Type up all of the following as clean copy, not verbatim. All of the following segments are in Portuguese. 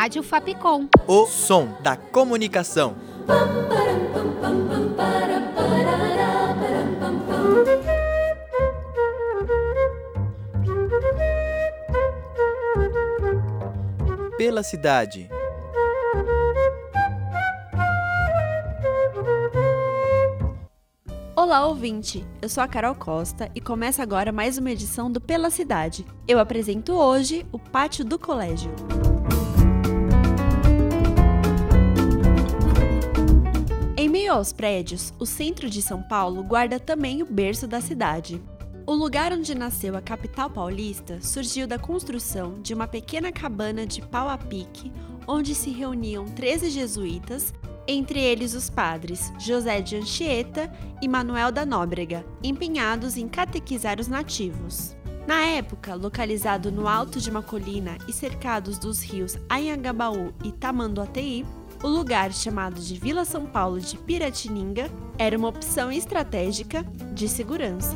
Rádio Fapcom. O som da comunicação. Pela cidade. Olá, ouvinte! Eu sou a Carol Costa e começa agora mais uma edição do Pela Cidade. Eu apresento hoje o Pátio do Colégio. Em meio aos prédios, o centro de São Paulo guarda também o berço da cidade. O lugar onde nasceu a capital paulista surgiu da construção de uma pequena cabana de pau a pique, onde se reuniam 13 jesuítas, entre eles os padres José de Anchieta e Manuel da Nóbrega, empenhados em catequizar os nativos. Na época, localizado no alto de uma colina e cercados dos rios Anhangabaú e Tamanduateí, o lugar chamado de Vila São Paulo de Piratininga era uma opção estratégica de segurança.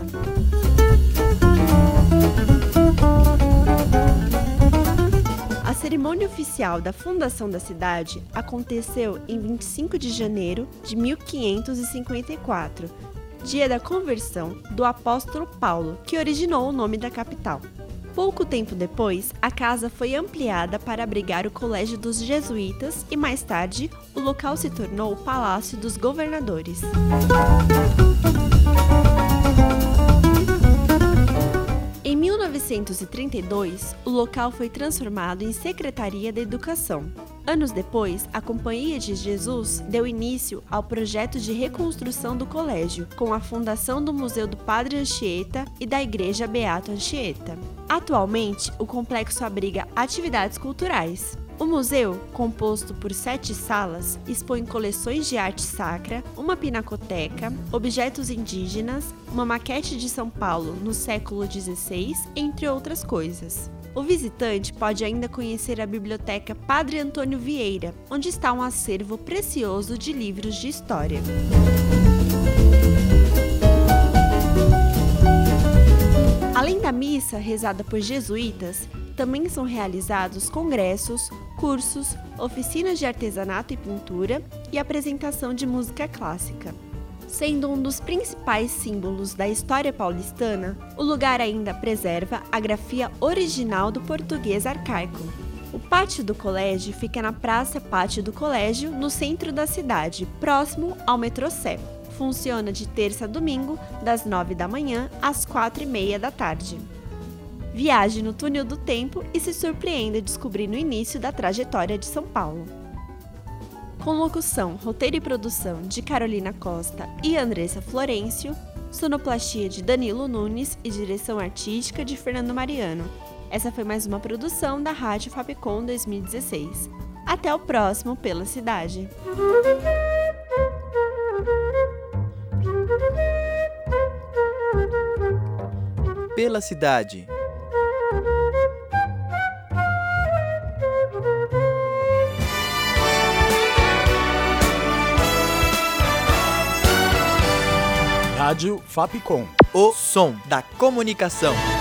A cerimônia oficial da fundação da cidade aconteceu em 25 de janeiro de 1554, dia da conversão do apóstolo Paulo, que originou o nome da capital. Pouco tempo depois, a casa foi ampliada para abrigar o Colégio dos Jesuítas e, mais tarde, o local se tornou o Palácio dos Governadores. Em 1932, o local foi transformado em Secretaria da Educação. Anos depois, a Companhia de Jesus deu início ao projeto de reconstrução do colégio, com a fundação do Museu do Padre Anchieta e da Igreja Beato Anchieta. Atualmente, o complexo abriga atividades culturais. O museu, composto por 7 salas, expõe coleções de arte sacra, uma pinacoteca, objetos indígenas, uma maquete de São Paulo no século XVI, entre outras coisas. O visitante pode ainda conhecer a Biblioteca Padre Antônio Vieira, onde está um acervo precioso de livros de história. Além da missa rezada por jesuítas, também são realizados congressos, cursos, oficinas de artesanato e pintura e apresentação de música clássica. Sendo um dos principais símbolos da história paulistana, o lugar ainda preserva a grafia original do português arcaico. O Pátio do Colégio fica na Praça Pátio do Colégio, no centro da cidade, próximo ao metrô Sé. Funciona de terça a domingo, das 9 da manhã às 4h30 da tarde. Viaje no túnel do tempo e se surpreenda descobrindo o início da trajetória de São Paulo. Com locução, roteiro e produção de Carolina Costa e Andressa Florencio, sonoplastia de Danilo Nunes e direção artística de Fernando Mariano. Essa foi mais uma produção da Rádio Fapcom 2016. Até o próximo Pela Cidade. Pela cidade. Rádio Fapcom. O som da comunicação.